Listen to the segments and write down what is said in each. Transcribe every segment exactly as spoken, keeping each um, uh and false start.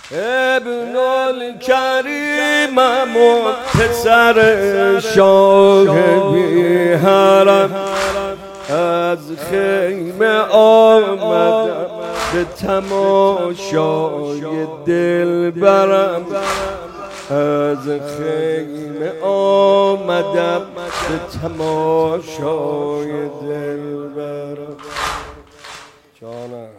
ابن الکریمم و پسر شاه بی حرم، از خیمه آمدم به تماشای دلبرم، از خیمه آمدم به تماشای دلبرم. جانم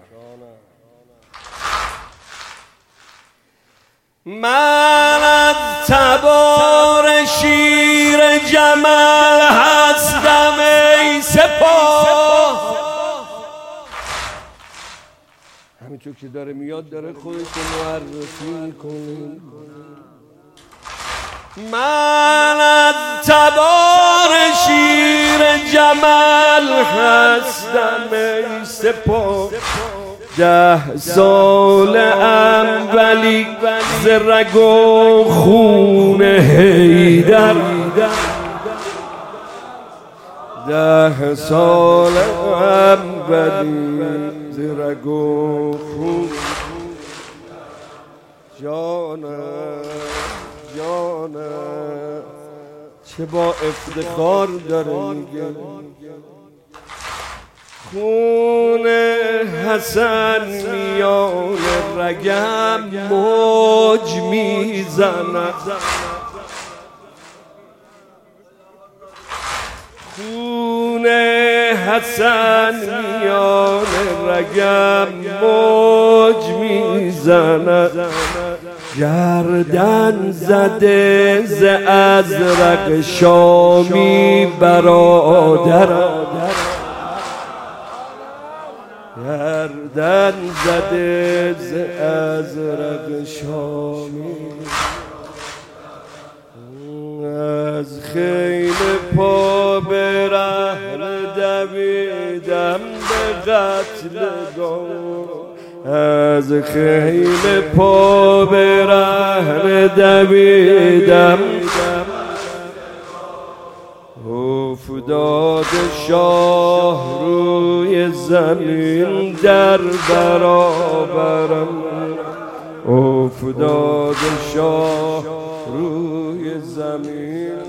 من از تبار شیر جمل هستم ای سپاه. همینطور که داره میاد داره خودش رو معرفی میکنه. من از تبار شیر جمل هستم ای سپاه، ده سال اولی ز رگ و خون حیدر، ده سال اولی ز رگ و خون. جانم جانم چه با افتخار داره میگه، خون حسن میان رگم موج میزند، خون حسن میان رگم موج میزند، گردن زده ز ازرق شامی برادرم، گردن زده ز ازرق شامی. از خیمه پا به رهن دویدم به قتل گام، از خیمه پا به رهن دویدم، افتاد شاه روی زمین در برابرم، افتاد شاه روی زمین